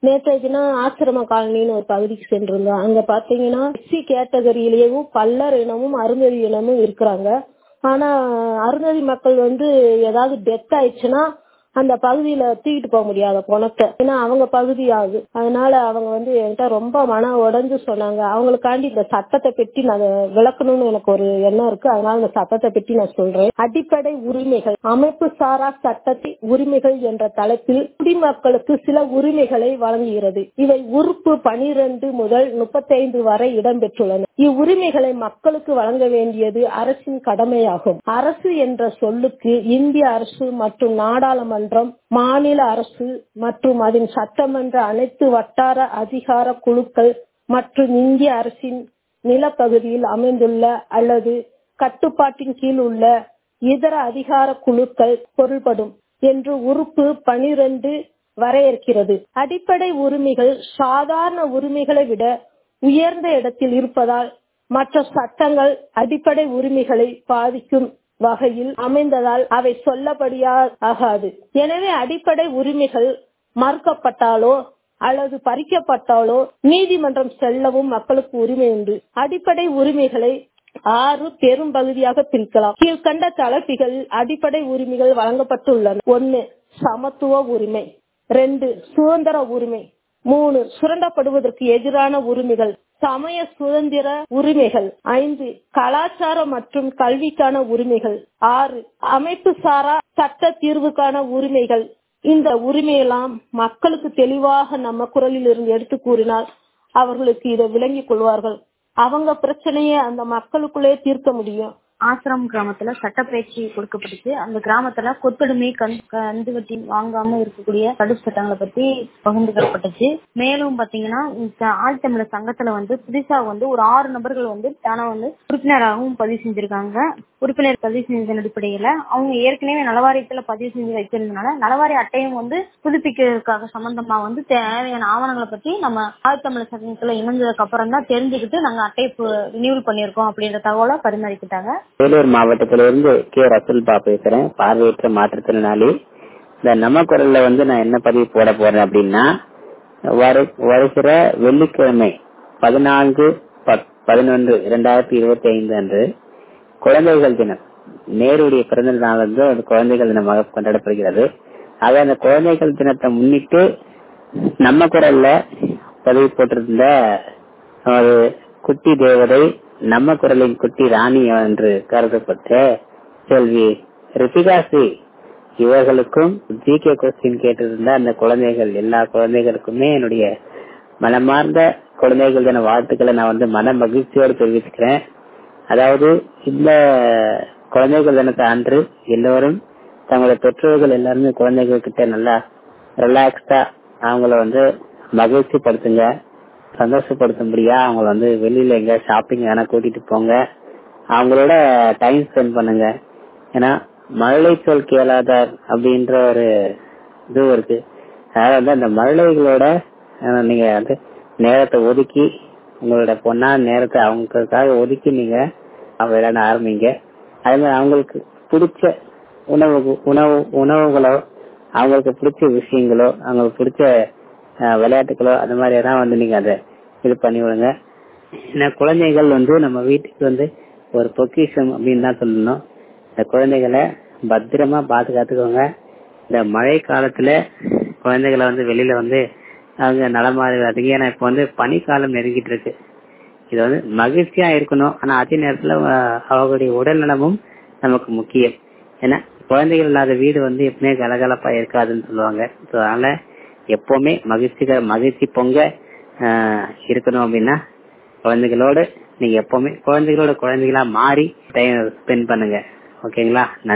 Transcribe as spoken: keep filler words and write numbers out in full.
நேற்றைய தினம் ஆசிரம காலனின்னு ஒரு பகுதிக்கு சென்றிருந்தோம். அங்க பாத்தீங்கன்னா எஸ்சி கேட்டகரியிலேயும் பல்லர் இனமும் அருந்ததி இனமும் இருக்கிறாங்க. ஆனா அருந்ததி மக்கள் வந்து ஏதாவது டெத் ஆயிடுச்சுன்னா அந்த பகுதியில தூக்கிட்டு போக முடியாத பணத்தை, ஏன்னா அவங்க பகுதி ஆகுது. அதனால அவங்க வந்து என்கிட்ட ரொம்ப மன உடைஞ்சு சொன்னாங்க. அவங்களுக்காண்டி இந்த சட்டத்தை பற்றி நான் விளக்கணும்னு எனக்கு ஒரு எண்ணம் இருக்கு. அதனால இந்த சட்டத்தை பற்றி நான் சொல்றேன். அடிப்படை உரிமைகள் அமைப்பு சாரா சட்டத்தை உரிமைகள் என்ற தலைப்பில் குடிமக்களுக்கு சில உரிமைகளை வழங்குகிறது. இவை உறுப்பு பனிரெண்டு முதல் முப்பத்தி ஐந்து வரை இடம்பெற்றுள்ளன. இவ்வுரிமைகளை மக்களுக்கு வழங்க வேண்டியது அரசின் கடமையாகும். அரசு என்ற சொல்லுக்கு இந்திய அரசு மற்றும் நாடாளுமன்ற மாநில அரசு மற்றும் அதன் சட்டமன்ற அனைத்து வட்டார அதிகார குழுக்கள் மற்றும் இந்திய அரசின் நிலப்பகுதியில் அமைந்துள்ள அல்லது கட்டுப்பாட்டின் கீழ் உள்ள இதர அதிகார குழுக்கள் பொருள்படும் என்று உறுப்பு பனிரெண்டு வரையறுக்கிறது. அடிப்படை உரிமைகள் சாதாரண உரிமைகளை விட உயர்ந்த இடத்தில் இருப்பதால் மற்ற சட்டங்கள் அடிப்படை உரிமைகளை பாதிக்கும் வகையில் அமைந்ததால் அவை சொல்லப்படியாகாது. எனவே அடிப்படை உரிமைகள் மறுக்கப்பட்டாலோ அல்லது பறிக்கப்பட்டாலோ நீதிமன்றம் செல்லவும் மக்களுக்கு உரிமை உண்டு. அடிப்படை உரிமைகளை ஆறு பெரும் பகுதியாக பிரிக்கலாம். கீழ்கண்ட தலைப்புகள் அடிப்படை உரிமைகள் வழங்கப்பட்டுள்ளன. ஒன்னு, சமத்துவ உரிமை. ரெண்டு, சுதந்திர உரிமை. மூணு, சுரண்டப்படுவதற்கு எதிரான உரிமைகள், சமய சுதந்திர உரிமைகள். ஐந்து, கலாச்சார மற்றும் கல்விக்கான உரிமைகள். ஆறு, அமைப்பு சாரா சட்ட தீர்வுக்கான உரிமைகள். இந்த உரிமையெல்லாம் மக்களுக்கு தெளிவாக நம்ம குரலில் இருந்து எடுத்து கூறினால் அவர்களுக்கு இதை விளங்கிக் கொள்வார்கள். அவங்க பிரச்சனையை அந்த மக்களுக்குள்ளே தீர்க்க முடியும். ஆசிரம் கிராமத்துல சட்டப்பயிற்சி கொடுக்கப்பட்டுச்சு. அந்த கிராமத்துல கொத்தடிமை கந்து வட்டி வாங்காம இருக்கக்கூடிய தடுப்பு சட்டங்களை பத்தி பகிர்ந்துக்கப்பட்டுச்சு. மேலும் பாத்தீங்கன்னா ஆழ்த்தமிழர் சங்கத்துல வந்து புதுசா வந்து ஒரு ஆறு நபர்கள் வந்து தானே வந்து உறுப்பினராகவும் பதிவு செஞ்சிருக்காங்க. உறுப்பினர் பதிவு செஞ்சதன் அடிப்படையில அவங்க ஏற்கனவே நலவாரியத்துல பதிவு செஞ்சு வைக்கிறதுனால நலவாரிய அட்டையும் வந்து புதுப்பிக்கிறதுக்காக சம்பந்தமா வந்து தேவையான ஆவணங்களை பத்தி நம்ம ஆழ்த்தமிழர் சங்கத்துல இணைஞ்சதுக்கு அப்புறம் தான் தெரிஞ்சுக்கிட்டு நாங்க அட்டையை ரினியூவல் பண்ணிருக்கோம் அப்படின்ற தகவலை பரிமாறிக்கிட்டாங்க. வேலூர் மாவட்டத்திலிருந்து கே ரசூல்பா பேசுறேன், பார்வையற்ற மாற்றுத்திறனாளி. இந்த நம்ம குரல்ல வந்து நான் என்ன பதிவு போட போறேன் அப்படின்னா, வருகிற வெள்ளிக்கிழமை பதினான்கு பதினொன்று இரண்டாயிரத்தி இருபத்தி ஐந்து அன்று குழந்தைகள் தினம், நேருடைய பிறந்த நாள் வந்து அந்த குழந்தைகள் தினமாக கொண்டாடப்படுகிறது. ஆக அந்த குழந்தைகள் தினத்தை முன்னிட்டு நம்ம குரல்ல பதிவு போட்டிருந்த ஒரு குட்டி தேவதை, நம்ம குரலின் குட்டி ராணி என்று கருதப்பட்ட செல்வி ரித்திகாஸ்ரீ இவர்களுக்கும் ஜி கே கொஸ்டின் கேட்டிருந்த அந்த குழந்தைகள் எல்லா குழந்தைகளுக்குமே என்னுடைய மனமார்ந்த குழந்தைகள் தின வாழ்த்துக்களை நான் வந்து மன மகிழ்ச்சியோடு தெரிவிச்சுக்கிறேன். அதாவது இந்த குழந்தைகள் தினத்தை அன்று எல்லோரும் தங்களுடைய பெற்றோர்கள் எல்லாருமே குழந்தைகள் கிட்ட நல்லா ரிலாக்ஸ்டா அவங்கள வந்து மகிழ்ச்சி படுத்துங்க, சந்தோஷப்படுத்தும்படியா அவங்கள வந்து வெளியில எங்க ஷாப்பிங் வேணா கூட்டிட்டு போங்க, அவங்களோட டைம் ஸ்பெண்ட் பண்ணுங்க. ஏன்னா மழலை சொல் கேளாதார் அப்படின்ற ஒரு இது இருக்கு. அதாவது வந்து அந்த மழலைகளோட நீங்க வந்து நேரத்தை ஒதுக்கி உங்களோட பொண்ணான நேரத்தை அவங்களுக்காக ஒதுக்கி நீங்க விளையாட ஆரம்பிங்க. அதே மாதிரி அவங்களுக்கு பிடிச்ச உணவு உணவு உணவுகளோ அவங்களுக்கு பிடிச்ச விஷயங்களோ அவங்களுக்கு பிடிச்ச விளையாட்டுகளோ அந்த மாதிரி எல்லாம் வந்து நீங்க அதை இது பண்ணி விடுங்க. ஏன்னா குழந்தைகள் வந்து நம்ம வீட்டுக்கு வந்து ஒரு பொக்கிஷம் அப்படின்னு தான் சொல்லணும். இந்த குழந்தைகளை பத்திரமா பாதுகாத்துக்கோங்க. இந்த மழை காலத்துல குழந்தைகளை வந்து வெளியில வந்து அவங்க நலமாறுவதுங்க. ஏன்னா இப்ப வந்து பனிக்காலம் நெருங்கிட்டு இருக்கு. இது வந்து மகிழ்ச்சியா இருக்கணும். ஆனா அதே நேரத்துல அவங்களுடைய உடல் நலமும் நமக்கு முக்கியம். ஏன்னா குழந்தைகள் இல்லாத வீடு வந்து எப்பவுமே கலகலப்பா இருக்காதுன்னு சொல்லுவாங்க. அதனால எப்பவுமே மகிழ்ச்சிக மகிழ்ச்சி பொங்க இருக்கணும் அப்படின்னா குழந்தைகளோட நீங்க எப்பவுமே குழந்தைகளோட குழந்தைகளா மாறி டைம் ஸ்பெண்ட் பண்ணுங்க. ஓகேங்களா?